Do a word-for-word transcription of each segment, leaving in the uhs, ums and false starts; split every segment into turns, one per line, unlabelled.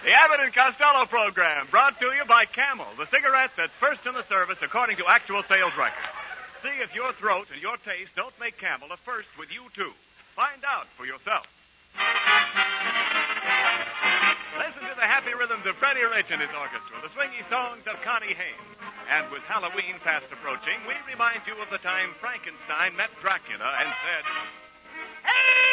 The Abbott and Costello program, brought to you by Camel, the cigarette that's first in the service according to actual sales records. See if your throat and your taste don't make Camel a first with you, too. Find out for yourself. Listen to the happy rhythms of Freddie Rich and his orchestra, the swingy songs of Connie Haynes. And with Halloween fast approaching, we remind you of the time Frankenstein met Dracula and said, "Hey,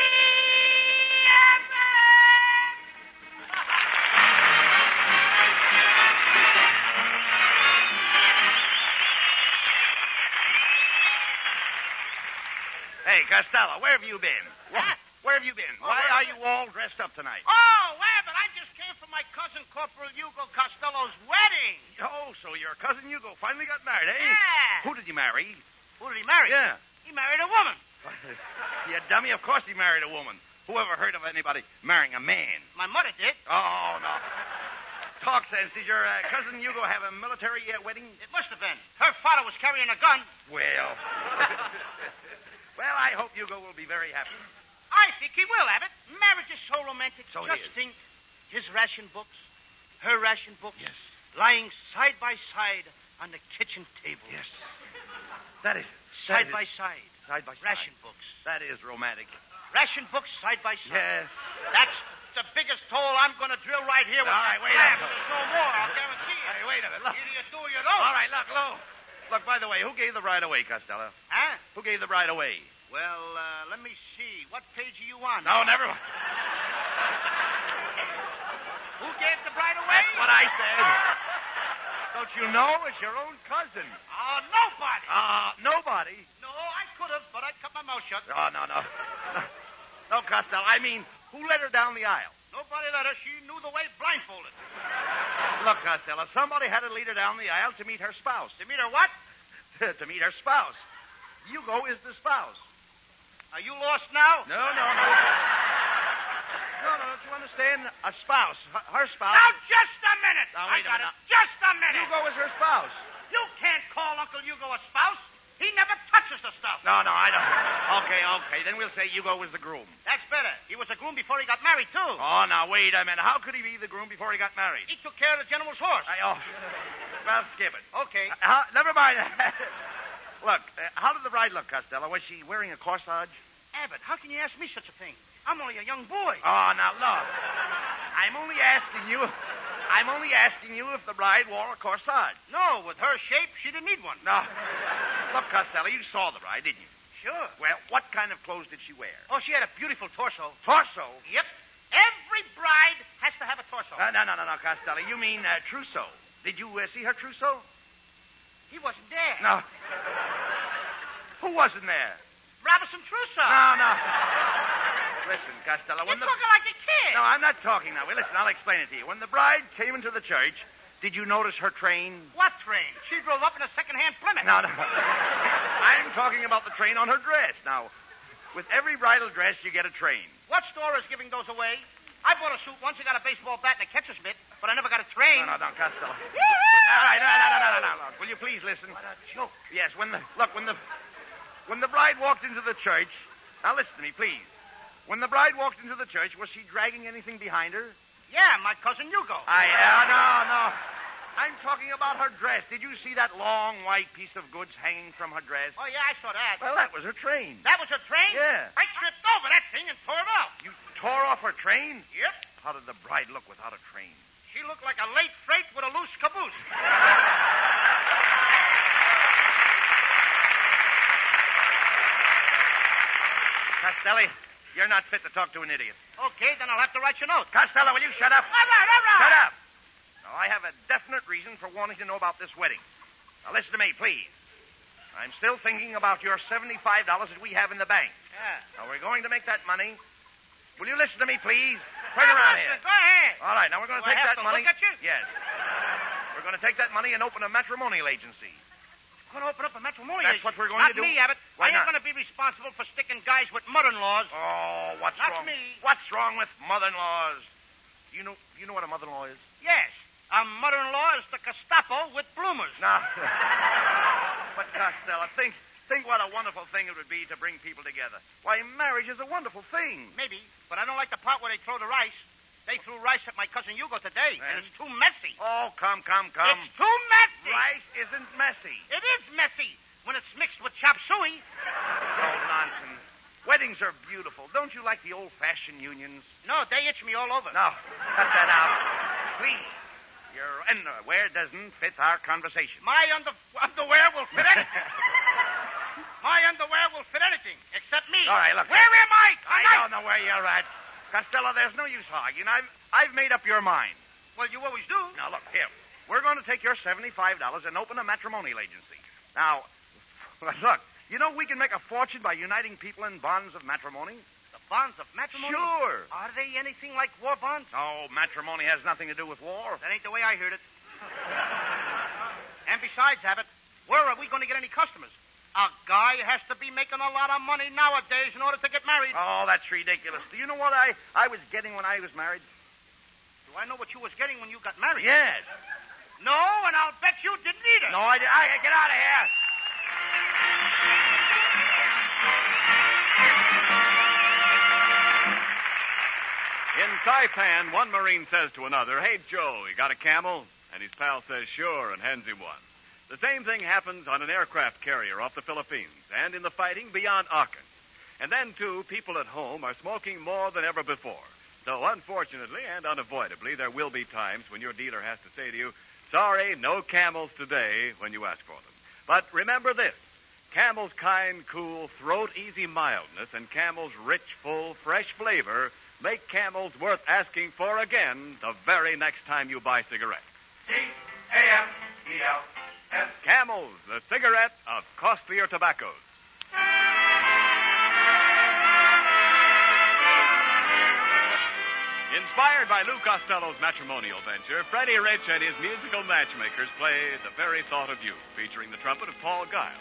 Hey, Costello, where have you been?
What?
Where have you been?
Oh,
Why
where-
are you all dressed up tonight?
Oh, Abbott, I just came from my cousin Corporal Hugo Costello's wedding.
Oh, so your cousin Hugo finally got married, eh?
Yeah.
Who did he marry?
Who did he marry?
Yeah.
He married a woman.
You dummy, of course he married a woman. Who ever heard of anybody marrying a man?
My mother did.
Oh, no. Talk sense. Did your uh, cousin Hugo have a military uh, wedding?
It must have been. Her father was carrying a gun.
Well. Well, I hope Hugo will be very happy.
I think he will, Abbott. Marriage is so romantic.
So it
Just
is.
think, his ration books, her ration books,
Yes.
lying side by side on the kitchen table.
Yes. That is.
Side
that
by
is-
side.
Side by side.
Ration books.
That is romantic.
Ration books side by side.
Yes.
That's the biggest hole I'm going to drill right here with
All
my
right, wait a
clamp.
minute.
There's no more, I'll guarantee it.
Hey, wait a minute. Look.
Either you do or you don't.
All right, look, look. Look, by the way, who gave the bride away, Costello?
Huh?
Who gave the bride away?
Well, uh, let me see. What page are you on?
No, never mind.
Who gave the bride away?
That's what I said. Don't you know? It's your own cousin.
Oh, nobody.
Ah, uh, nobody.
No, I could have, but I cut my mouth shut.
Oh, no, no. No, no Costello. I mean, who led her down the aisle?
Nobody let her. She knew the way blindfolded.
Look, Costello, somebody had to lead her down the aisle to meet her spouse.
To meet her what?
To meet her spouse. Hugo is the spouse.
Are you lost now?
No, no, no. No, no, don't you understand? A spouse. Her, her spouse.
Now, just a minute.
Now,
I
wait a
got
minute.
it. Just a minute.
Hugo is her spouse.
You can't call Uncle Hugo a spouse. He never touches the stuff.
No, no, I don't. Okay, okay. Then we'll say Hugo was the groom.
That's better. He was a groom before he got married, too.
Oh, now, wait a minute. How could he be the groom before he got married?
He took care of the general's horse.
I, oh, well, skip it.
Okay.
Uh, how, never mind. Look, uh, how did the bride look, Costello? Was she wearing a corsage?
Abbott, how can you ask me such a thing? I'm only a young boy.
Oh, now, look. I'm only asking you... I'm only asking you if the bride wore a corsage.
No, with her shape, she didn't need one.
No. Look, Costello, you saw the bride, didn't you?
Sure.
Well, what kind of clothes did she wear?
Oh, she had a beautiful torso.
Torso?
Yep. Every bride has to have a torso.
Uh, no, no, no, no, Costello. You mean uh, trousseau. Did you uh, see her trousseau?
He wasn't there.
No. Who wasn't there?
Robinson Crusoe.
No, no. Listen, Costello,
You're
when the...
talking like a kid.
No, I'm not talking now. Well, listen, I'll explain it to you. When the bride came into the church, did you notice her train?
What train? She drove up in a second-hand Plymouth.
No, no. I'm talking about the train on her dress. Now, with every bridal dress, you get a train.
What store is giving those away? I bought a suit once. I got a baseball bat and a catcher's mitt, but I never got a train.
No, no, no, Costello. All right, no, no, no, no, no, no. Look, will you please listen?
What a joke.
Yes, when the... Look, when the... When the bride walked into the church... Now, listen to me, please. When the bride walked into the church, was she dragging anything behind her?
Yeah, my cousin Hugo.
I... Uh, no, no. I'm talking about her dress. Did you see that long white piece of goods hanging from her dress?
Oh, yeah, I saw that.
Well, that was her train.
That was her train?
Yeah.
I tripped over that thing and tore it off.
You tore off her train?
Yep.
How did the bride look without a train?
She looked like a late freight with a loose caboose.
Costello, you're not fit to talk to an idiot.
Okay, then I'll have to write you a note.
Costello, will you shut up?
All right, all right.
Shut up. Now, I have a definite reason for wanting to know about this wedding. Now, listen to me, please. I'm still thinking about your seventy-five dollars that we have in the bank.
Yeah.
Now, we're going to make that money. Will you listen to me, please? Turn around here.
Go ahead.
All right, now we're going to
Do I
take
have
that
to
money.
look at you?
Yes. We're going to take that money and open a matrimonial agency.
Going to open up a matrimonial
That's
agency.
what we're going
not
to do.
Not me, Abbott.
Why
I ain't
not?
going to be responsible for sticking guys with mother-in-laws.
Oh, what's
Not
wrong?
me.
What's wrong with mother-in-laws? Do you know? Do you know what a mother-in-law is?
Yes. A mother-in-law is the Gestapo with bloomers.
No. But Costello, think think what a wonderful thing it would be to bring people together. Why, marriage is a wonderful thing.
Maybe, but I don't like the part where they throw the rice. They threw rice at my cousin Hugo today, and, and it's too messy.
Oh, come, come, come.
It's too messy.
Rice isn't messy.
It is messy when it's mixed with chop suey.
Oh, nonsense. Weddings are beautiful. Don't you like the old-fashioned unions?
No, they itch me all over.
No, cut that out. Please. Your underwear doesn't fit our conversation.
My under- underwear will fit anything. My underwear will fit anything, except me.
All right, look.
Where am I?
I don't know where you're at. Costello, there's no use arguing. I've, I've made up your mind.
Well, you always do.
Now, look, here. We're going to take your seventy-five dollars and open a matrimonial agency. Now, look, you know we can make a fortune by uniting people in bonds of matrimony?
The bonds of matrimony?
Sure.
Are they anything like war bonds?
No, matrimony has nothing to do with war.
That ain't the way I heard it. And besides, Abbott, where are we going to get any customers? A guy has to be making a lot of money nowadays in order to get married.
Oh, that's ridiculous. Do you know what I, I was getting when I was married?
Do I know what you was getting when you got married?
Yes.
No, and I'll bet you didn't either.
No, I didn't. I, get out of here.
In Saipan, one Marine says to another, "Hey, Joe, you got a camel?" And his pal says, "Sure," and hands him one. The same thing happens on an aircraft carrier off the Philippines and in the fighting beyond Aachen. And then, too, people at home are smoking more than ever before. So, unfortunately and unavoidably, there will be times when your dealer has to say to you, "Sorry, no Camels today," when you ask for them. But remember this. Camel's kind, cool, throat-easy mildness and Camel's rich, full, fresh flavor make Camels worth asking for again the very next time you buy cigarettes.
C A M E L S.
Camels, the cigarette of costlier tobaccos. Inspired by Lou Costello's matrimonial venture, Freddie Rich and his musical matchmakers play The Very Thought of You, featuring the trumpet of Paul Giles.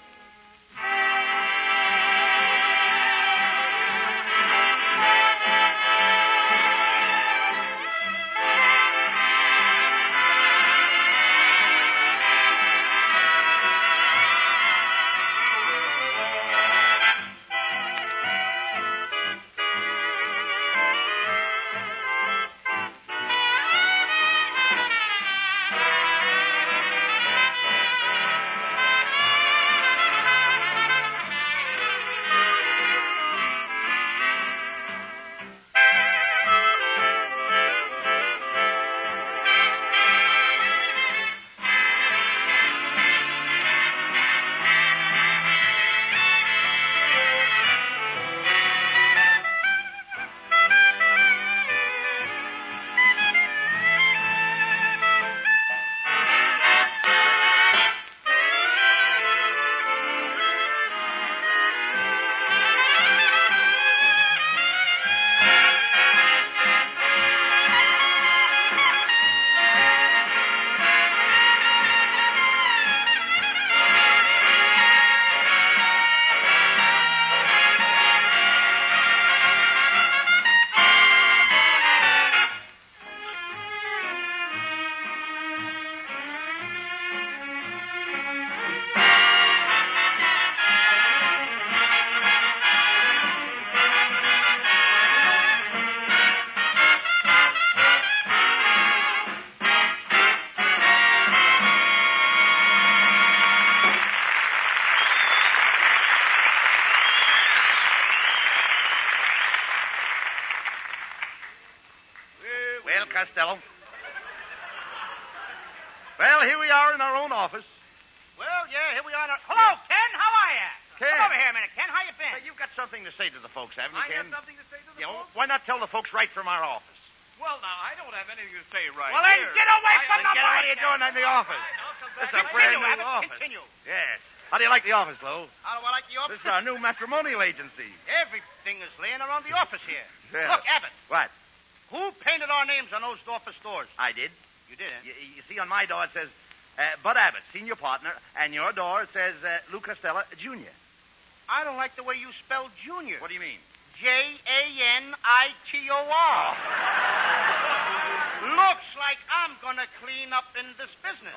Costello. Well, here we are in our own office.
Well, yeah, here we are. Now. Hello, Ken. How are you?
Ken.
Come over here a minute, Ken. How you been?
Hey, you've got something to say to the folks, haven't you,
I
Ken?
have something to say to the
You know,
folks?
why not tell the folks right from our office?
Well, now, I don't have anything to say right
Well, then
here.
get away
I-
from
Then
the
get what are
mic.
you doing in the office? It's a brand
Continue,
new
Abbott,
office.
continue.
Yes. How do you like the office, Lou?
How do I like the office?
This is our new matrimonial agency.
Everything is laying around the office here.
Yeah.
Look, Abbott,
What?
who painted our names on those office doors?
I did.
You did, huh?
You, you see, on my door it says uh, Bud Abbott, senior partner, and your door it says uh, Lou Costello, Junior
I don't like the way you spell junior.
What do you mean?
J A N I T O R. Looks like I'm going to clean up in this business.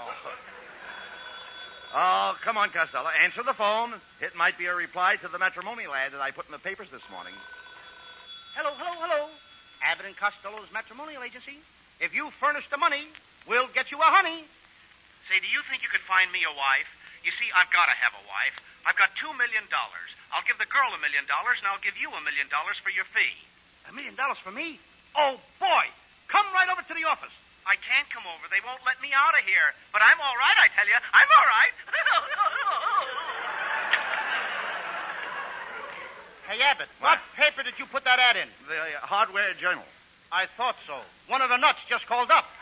Oh, come on, Costello. Answer the phone. It might be a reply to the matrimonial ad that I put in the papers this morning.
Hello, hello, hello. Abbott in Costello's matrimonial agency. If you furnish the money, we'll get you a honey.
Say, do you think you could find me a wife? You see, I've got to have a wife. I've got two million dollars. I'll give the girl a million dollars, and I'll give you a million dollars for your fee.
A million dollars for me? Oh, boy. Come right over to the office.
I can't come over. They won't let me out of here. But I'm all right, I tell you. I'm all right.
Hey, Abbott, what? what paper did you put that ad in?
The uh, Hardware Journal.
I thought so. One of the nuts just called up.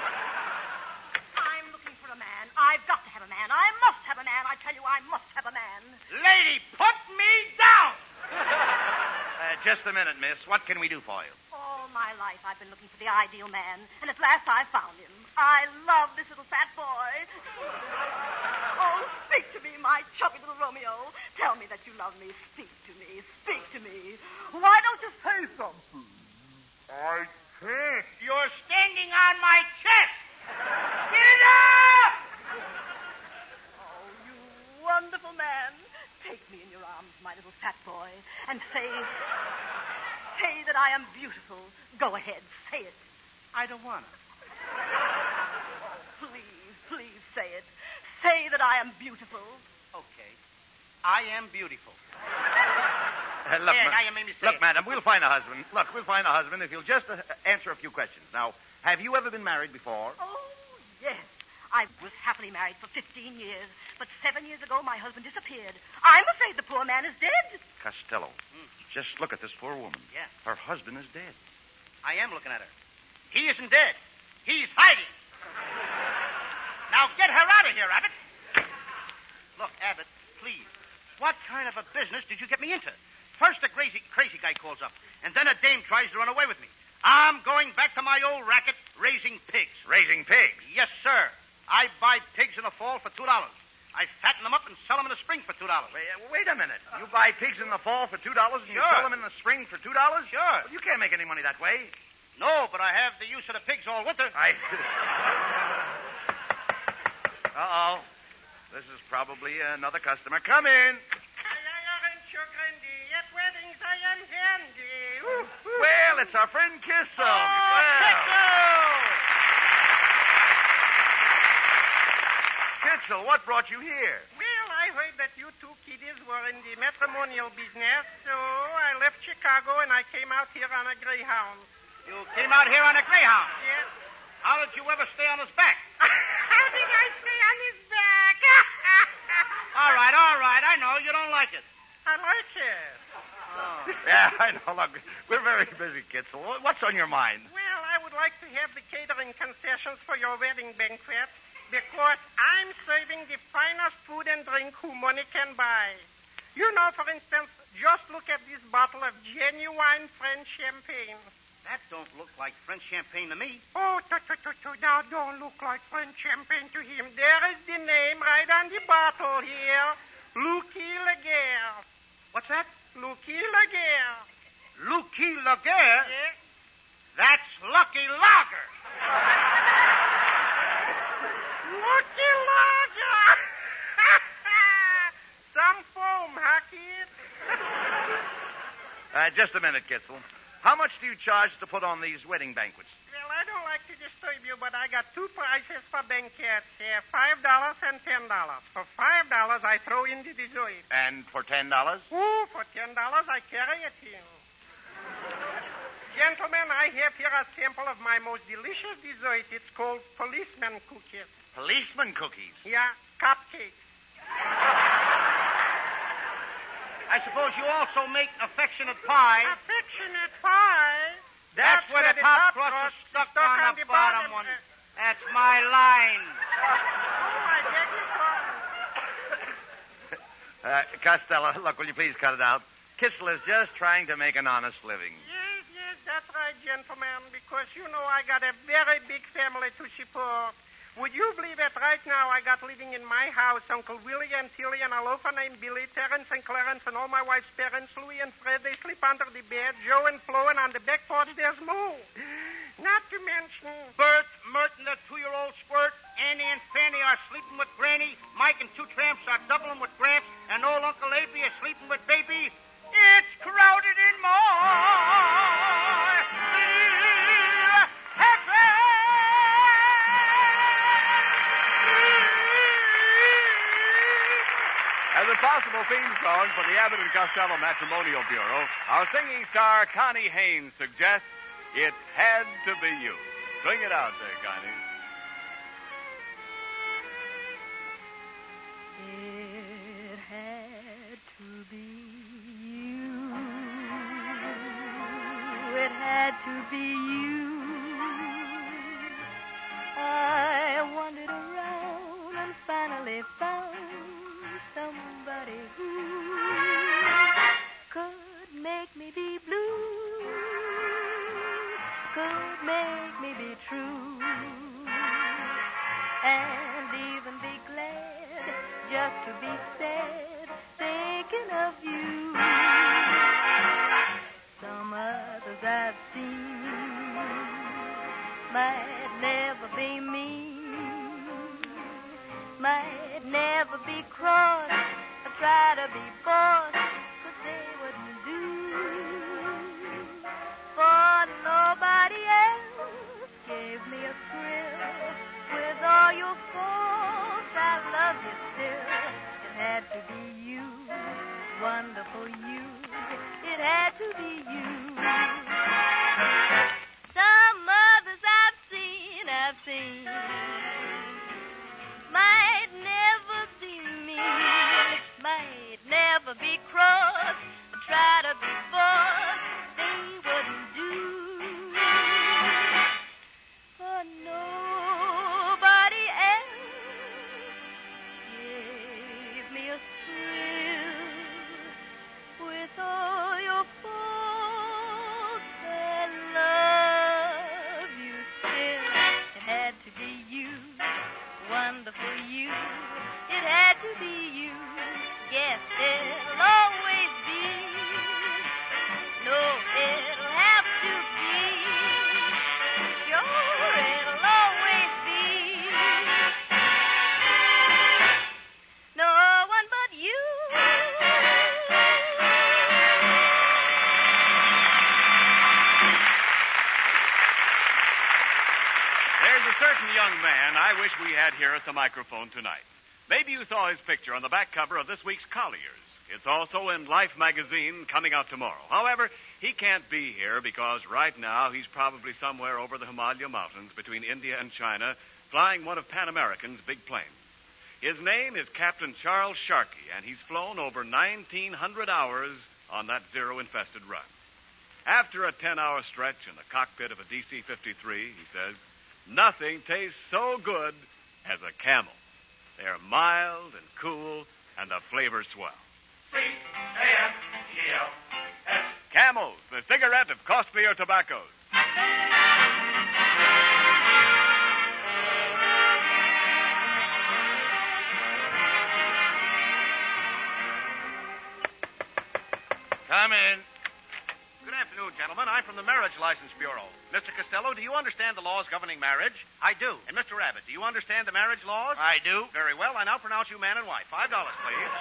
I'm looking for a man. I've got to have a man. I must have a man. I tell you, I must have a man.
Lady, put me down!
uh, just a minute, miss. What can we do for you?
All my life I've been looking for the ideal man, and at last I found him. I love this little fat boy. Oh, speak to me, my chubby little Romeo. Tell me that you love me. Speak to me. Speak to me. Why don't you say something?
I can't.
You're standing on my chest. Get up!
Oh, you wonderful man. Take me in your arms, my little fat boy, and say, say that I am beautiful. Go ahead, say it.
I don't want to.
Please, please say it. Say that I am beautiful.
Okay. I am beautiful.
Uh, look,
yeah,
ma-
now you made me say
look,
it.
madam, we'll find a husband. Look, we'll find a husband if you'll just uh, answer a few questions. Now, have you ever been married before?
Oh, yes. I was happily married for fifteen years, but seven years ago my husband disappeared. I'm afraid the poor man is dead.
Costello, mm. just look at this poor woman.
Yeah.
Her husband is dead.
I am looking at her. He isn't dead. He's hiding. Now get her out of here, Abbott. Look, Abbott, please. What kind of a business did you get me into? First a crazy, crazy guy calls up, and then a dame tries to run away with me. I'm going back to my old racket, raising pigs.
Raising pigs?
Yes, sir. I buy pigs in the fall for two dollars. I fatten them up and sell them in the spring for two dollars.
Wait, uh, wait a minute. You buy pigs in the fall for two dollars and
Sure.
you sell them in the spring for two dollars?
Sure.
Well, you can't make any money that way.
No, but I have the use of the pigs all winter.
I... Uh-oh. This is probably another customer. Come in.
At weddings I am handy. Ooh, ooh.
Well, it's our friend Kissel.
Oh,
well. Kissel, what brought you here?
Well, I heard that you two kiddies were in the matrimonial business, so I left Chicago and I came out here on a Greyhound.
You came out here on a Greyhound?
Yes.
How did you ever stay on his back?
How did I stay on his back?
All right, all right. I know you don't like it.
I like it.
Oh.
Yeah, I know. Look, we're very busy, Kissel. What's on your mind?
Well, I would like to have the catering concessions for your wedding banquet because I'm serving the finest food and drink who money can buy. You know, for instance, just look at this bottle of genuine French champagne.
That don't look like French champagne to me.
Oh, to, to, to, to, now don't look like French champagne to him. There is the name right on the bottle here. Lucky Laguerre.
What's that?
Lucky Laguerre.
Lucky Laguerre?
Yes.
That's Lucky Lager.
Lucky Lager. Some foam, huh, kid?
Uh, just a minute, Kissel. How much do you charge to put on these wedding banquets?
Well, I don't like to disturb you, but I got two prices for banquets here, five dollars and ten dollars. For five dollars, I throw in the dessert.
And for ten dollars?
Ooh, for ten dollars, I carry it in. Gentlemen, I have here a sample of my most delicious dessert. It's called policeman cookies.
Policeman cookies?
Yeah, cupcakes.
I suppose you also make affectionate pie.
Affectionate pie?
That's, That's where, where the, the top, top crust is stuck, stuck on, on the, the bottom, bottom one. That's my line.
Oh, I beg your pardon.
Uh, Costello, look, will you please cut it out? Kissel is just trying to make an honest living.
Yes, yes, that's right, gentlemen, because you know I got a very big family to support. Would you believe that right now I got living in my house Uncle Willie and Tilly and a loafer named Billy, Terrence and Clarence, and all my wife's parents, Louie and Fred. They sleep under the bed, Joe and Flo, and on the back porch there's Moo. Not to mention...
Bert, Merton, the two-year-old squirt, Annie and Fanny are sleeping with Granny, Mike and two tramps are doubling with Gramps, and old Uncle Abe is sleeping with Baby. It's crowded in my...
possible theme song for the Abbott and Costello Matrimonial Bureau, our singing star, Connie Haynes, suggests It Had to Be You. Sing it out there, Connie.
It had to be you. It had to be you. I wandered around and finally found somebody who could make me be blue, could make me be true, and even be glad just to be sad thinking of you. Some others I've seen might never be mean, might never be cross, or try to be boss, but they wouldn't do. For nobody else gave me a thrill. With all your faults, I love you still. It had to be you, wonderful you. It had to be you. Some others I've seen, I've seen, might never be mean, might never be cross, try to be boss, they wouldn't do. For nobody else gave me a thrill. With all your faults, I love you still. It had to be you, wonderful you. It had to be you. Yes, it'll always be. No, it'll have to be. Sure, it'll always be. No one but you.
There's a certain young man I wish we had here at the microphone tonight. Maybe you saw his picture on the back cover of this week's Collier's. It's also in Life magazine coming out tomorrow. However, he can't be here because right now he's probably somewhere over the Himalaya Mountains between India and China, flying one of Pan American's big planes. His name is Captain Charles Sharkey, and he's flown over nineteen hundred hours on that zero-infested run. After a ten-hour stretch in the cockpit of a D C fifty-three, he says, nothing tastes so good as a Camel. They're mild and cool, and the flavor's swell.
C A M E L S.
Camels, the cigarette of costlier tobaccos.
Come in.
Good afternoon, gentlemen. I'm from the Marriage License Bureau. Mister Costello, do you understand the laws governing marriage?
I do.
And Mister Abbott, do you understand the marriage laws?
I do.
Very well. I now pronounce you man and wife. Five dollars, please.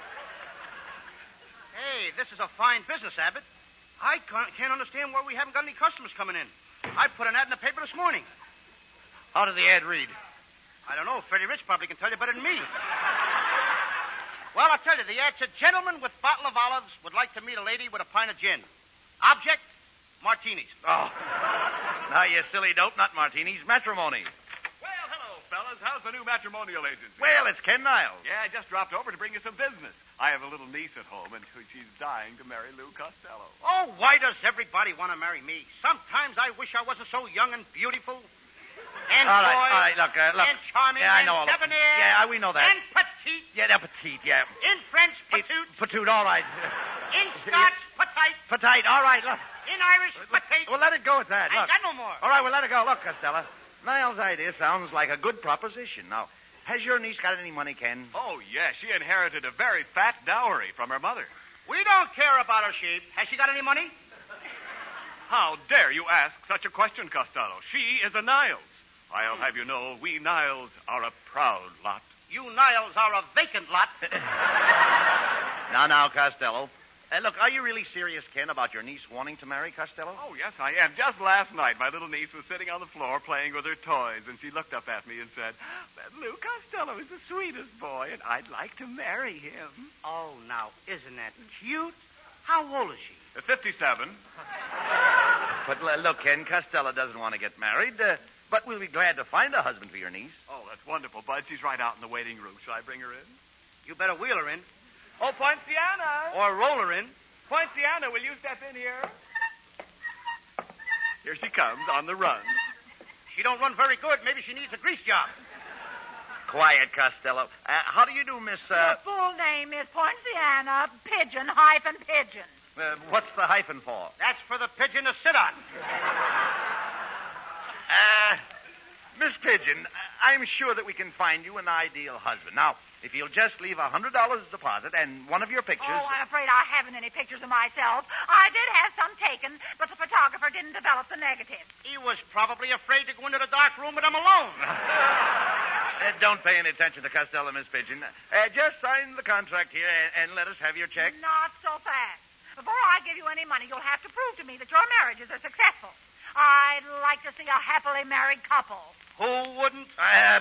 Hey, this is a fine business, Abbott. I can't, can't understand why we haven't got any customers coming in. I put an ad in the paper this morning.
How did the ad read?
I don't know. Freddie Rich probably can tell you better than me. Well, I'll tell you. The ad said, gentleman with bottle of olives would like to meet a lady with a pint of gin. Object, martinis.
Oh. Now, you silly dope, not martinis, matrimony.
Well, hello, fellas. How's the new matrimonial agency?
Well, it's Ken Niles.
Yeah, I just dropped over to bring you some business. I have a little niece at home, and she's dying to marry Lou Costello.
Oh, why does everybody want to marry me? Sometimes I wish I wasn't so young and beautiful. And
All right,
boy,
all right, look, uh, look.
and charming,
Yeah, I
and
know all of-
debonair,
Yeah, we know that.
and petite,
Yeah, they're petite, yeah.
in French, patoot,
Patoot, all right.
in Scotch, petite,
Petite, all right, look.
in Irish, petite.
Well, let it go at that,
I
look.
ain't got no more.
All right, well, let it go. Look, Costello. Niles' idea sounds like a good proposition. Now, has your niece got any money, Ken?
Oh, yes. She inherited a very fat dowry from her mother.
We don't care about her sheep. Has she got any money?
How dare you ask such a question, Costello? She is a Niles. I'll have you know, we Niles are a proud lot.
You Niles are a vacant lot.
Now, now, Costello. Uh, look, are you really serious, Ken, about your niece wanting to marry Costello?
Oh, yes, I am. Just last night, my little niece was sitting on the floor playing with her toys, and she looked up at me and said, Lou Costello is the sweetest boy, and I'd like to marry him.
Oh, now, isn't that cute? How old is she?
Uh, fifty-seven.
But uh, look, Ken, Costello doesn't want to get married, uh, but we'll be glad to find a husband for your niece.
Oh, that's wonderful, Bud. She's right out in the waiting room. Shall I bring her in?
You better wheel her in.
Oh, Poinciana!
Or roll her in.
Poinciana, will you step in here? Here she comes on the run.
She don't run very good. Maybe she needs a grease job.
Quiet, Costello. Uh, how do you do, Miss... Uh,
Your full name is Poinciana Pigeon hyphen Pigeon.
uh, what's the hyphen for?
That's for the pigeon to sit on.
Uh, Miss Pigeon, I'm sure that we can find you an ideal husband. Now, if you'll just leave a one hundred dollars deposit and one of your pictures...
Oh, I'm afraid I haven't any pictures of myself. I did have some taken, but the photographer didn't develop the negatives.
He was probably afraid to go into the dark room with them alone.
Uh, don't pay any attention to Costello, Miss Pigeon. Uh, just sign the contract here and, and let us have your check.
Not so fast. Before I give you any money, you'll have to prove to me that your marriages are successful. I'd like to see a happily married couple.
Who wouldn't?
Uh,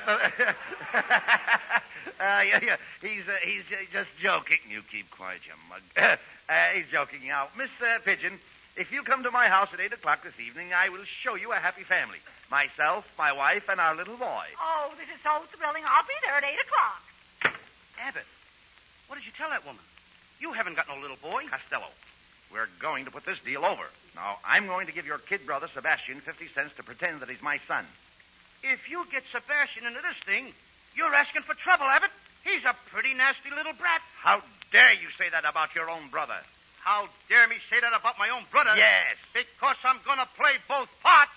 uh, yeah, yeah. He's, uh, he's uh, just joking. You keep quiet, you mug. uh, he's joking now. Miss uh, Pigeon, if you come to my house at eight o'clock this evening, I will show you a happy family. Myself, my wife, and our little boy.
Oh, this is so thrilling. I'll be there at eight o'clock.
Abbott, what did you tell that woman? You haven't got no little boy.
Costello, we're going to put this deal over. Now, I'm going to give your kid brother, Sebastian, fifty cents to pretend that he's my son.
If you get Sebastian into this thing, you're asking for trouble, Abbott. He's a pretty nasty little brat.
How dare you say that about your own brother?
How dare me say that about my own brother?
Yes.
Because I'm going to play both parts.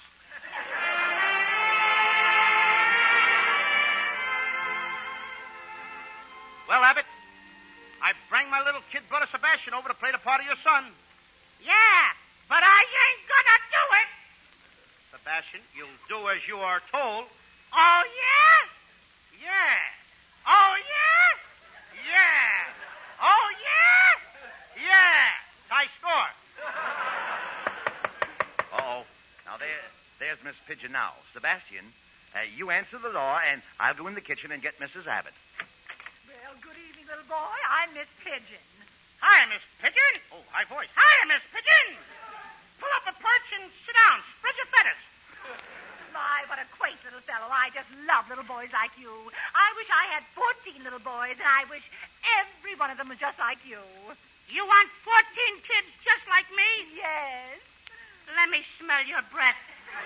Well, Abbott, I bring my little kid brother Sebastian over to play the part of your son.
Yeah, but I ain't gonna do it.
Sebastian, you'll do as you are told.
Oh, yeah?
Yeah.
Oh, yeah?
Yeah.
Oh, yeah?
Yeah. Tie score.
Uh-oh. Now, there, there's Miss Pigeon now. Sebastian, uh, you answer the door, and I'll go in the kitchen and get Missus Abbott.
Well, good evening, little boy. I'm Miss Pigeon.
Hi, Miss Pigeon. Oh, high voice. Hi, Miss Pigeon. Pull up a perch and sit down. Spread your feathers.
My, what a quaint little fellow. I just love little boys like you. I wish I had fourteen little boys, and I wish every one of them was just like you.
You want fourteen kids just like me?
Yes.
Let me smell your breath.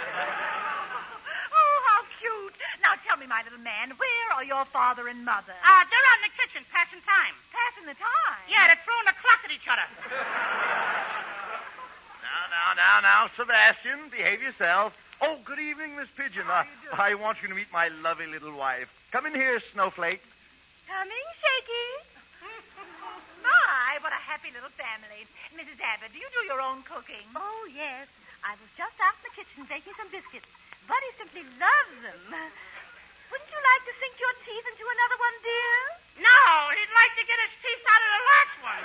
Oh, how cute. Now tell me, my little man, where are your father and mother?
Ah, uh, they're out in the kitchen passing time.
Passing the time?
Yeah, they're throwing the clock at each other.
Now, now, now, now, Sebastian, behave yourself. Oh, good evening, Miss Pigeon.
How
Uh,
do you do?
I want you to meet my lovely little wife. Come in here, Snowflake.
Coming, Shaky. My, what a happy little family. Missus Abbott, do you do your own cooking?
Oh, yes. I was just out in the kitchen baking some biscuits. Buddy simply loves them. Wouldn't you like to sink your teeth into another one, dear?
No, he'd like to get his teeth out of the last one.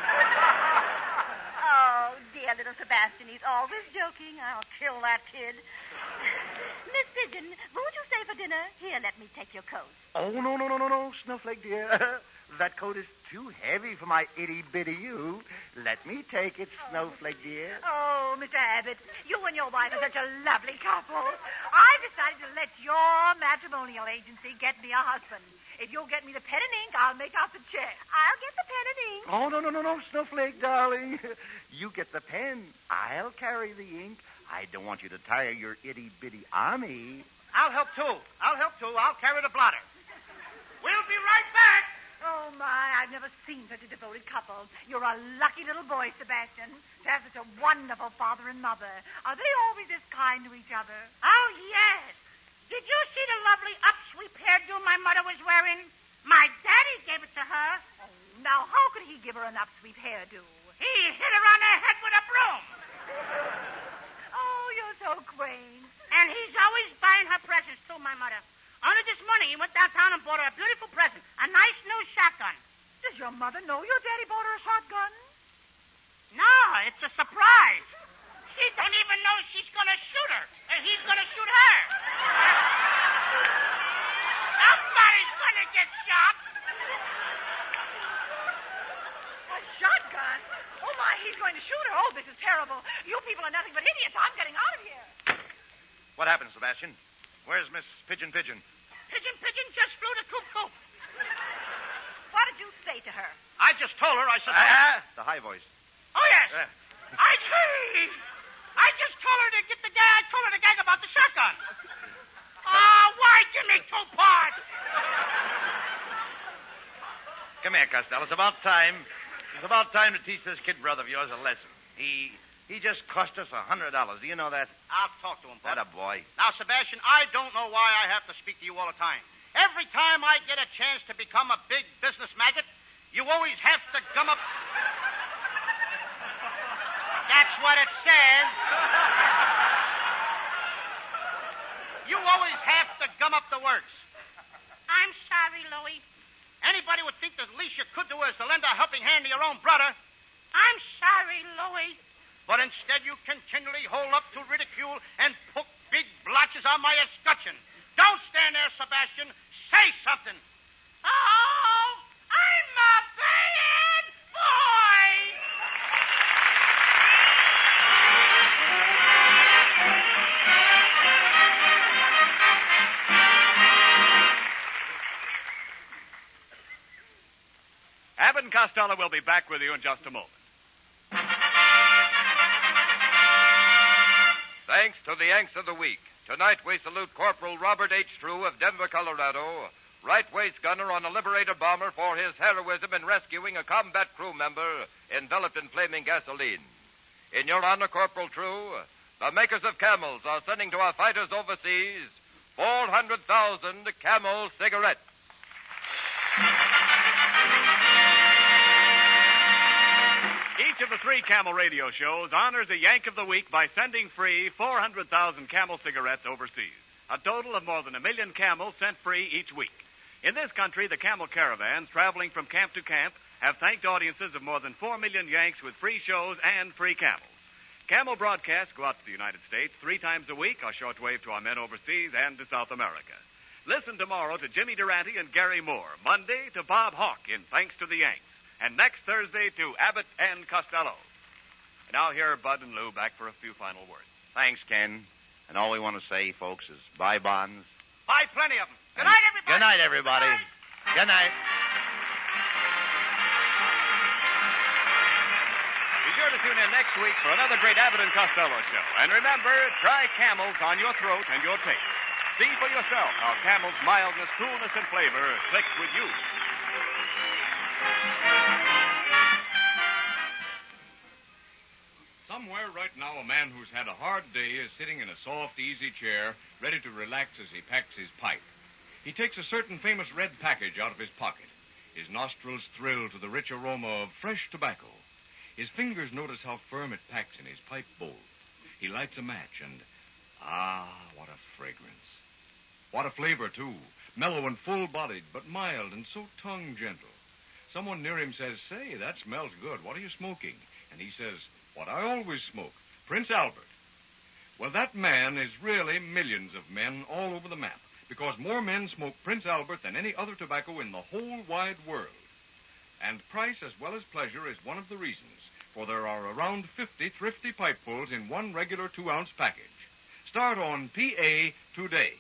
Oh, dear little Sebastian. He's always joking. I'll kill that kid. Miss Pigeon, what would you say for dinner? Here, let me take your coat.
Oh, no, no, no, no, no, Snowflake, dear. That coat is too heavy for my itty-bitty you. Let me take it, Snowflake, dear.
Oh, Mister Abbott, you and your wife are such a lovely couple. I've decided to let your matrimonial agency get me a husband. If you'll get me the pen and ink, I'll make out the check.
I'll get the pen and ink.
Oh, no, no, no, no, Snowflake, darling. You get the pen. I'll carry the ink. I don't want you to tire your itty-bitty army.
I'll help, too. I'll help, too. I'll carry the blotter. We'll be right back.
Oh, my, I've never seen such a devoted couple. You're a lucky little boy, Sebastian, to have such a wonderful father and mother. Are they always this kind to each other?
Oh, yes. Did you see the lovely upsweep hairdo my mother was wearing? My daddy gave it to her.
Oh, now, how could he give her an upsweep hairdo?
He hit her on the head with a broom.
Oh, you're so quaint.
And he's always buying her presents, too, my mother. Only this morning he went downtown and bought her a beautiful present, a nice new shotgun.
Does your mother know your daddy bought her a shotgun?
No, it's a surprise. She don't even know she's going to shoot her, and he's going to shoot her. Somebody's going to get shot.
A shotgun? Oh, my, he's going to shoot her. Oh, this is terrible. You people are nothing but idiots. I'm getting out of here.
What happened, Sebastian? Where's Miss Pigeon Pigeon?
Pigeon Pigeon just flew to Coop Coop.
What did you say to her?
I just told her I said...
Ah, the high voice.
Oh, yes.
Uh.
I see. I just told her to get the guy. I told her to gag about the shotgun. Oh, why give me two parts?
Come here, Costello. It's about time. It's about time to teach this kid brother of yours a lesson. He he just cost us a hundred dollars. Do you know that?
I'll talk to him, Bud.
That a boy.
Now, Sebastian, I don't know why I have to speak to you all the time. Every time I get a chance to become a big business maggot, you always have to gum up... That's what it says. You always have to gum up the works. I'm sorry, Louie. Anybody would think the least you could do is to lend a helping hand to your own brother. I'm sorry, Louie. But instead you continually hold up to ridicule and poke big blotches on my escutcheon. Don't stand there, Sebastian. Say something. Oh, I'm a bad boy.
Abbott and Costello will be back with you in just a moment.
Thanks to the Yanks of the Week. Tonight we salute Corporal Robert H. True of Denver, Colorado, right-waist gunner on a Liberator bomber for his heroism in rescuing a combat crew member enveloped in flaming gasoline. In your honor, Corporal True, the makers of Camels are sending to our fighters overseas four hundred thousand Camel cigarettes.
Each of the three Camel radio shows honors a Yank of the Week by sending free four hundred thousand Camel cigarettes overseas. A total of more than a million Camels sent free each week. In this country, the Camel caravans traveling from camp to camp have thanked audiences of more than four million Yanks with free shows and free Camels. Camel broadcasts go out to the United States three times a week, our shortwave to our men overseas and to South America. Listen tomorrow to Jimmy Durante and Gary Moore. Monday to Bob Hawke in Thanks to the Yanks. And next Thursday to Abbott and Costello. And now here are Bud and Lou back for a few final words.
Thanks, Ken. And all we want to say, folks, is bye, bonds.
Buy plenty of them. Good night, everybody.
Good night, everybody. Good night.
Be sure to tune in next week for another great Abbott and Costello show. And remember, try Camels on your throat and your taste. See for yourself how Camel's mildness, coolness, and flavor clicks with you.
Somewhere right now, a man who's had a hard day is sitting in a soft, easy chair, ready to relax as he packs his pipe. He takes a certain famous red package out of his pocket. His nostrils thrill to the rich aroma of fresh tobacco. His fingers notice how firm it packs in his pipe bowl. He lights a match and, ah, what a fragrance. What a flavor, too. Mellow and full-bodied, but mild and so tongue-gentle. Someone near him says, "Say, that smells good. What are you smoking?" And he says, "What I always smoke, Prince Albert." Well, that man is really millions of men all over the map, because more men smoke Prince Albert than any other tobacco in the whole wide world. And price as well as pleasure is one of the reasons, for there are around fifty thrifty pipefulls in one regular two-ounce package. Start on P A today.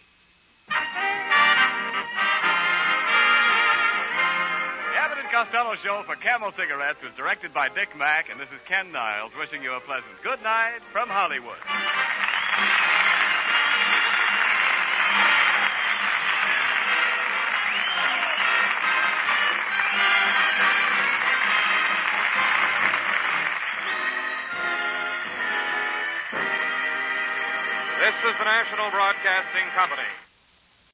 The Abbott and Costello show for Camel cigarettes was directed by Dick Mack, and this is Ken Niles wishing you a pleasant good night from Hollywood.
This is the National Broadcasting Company.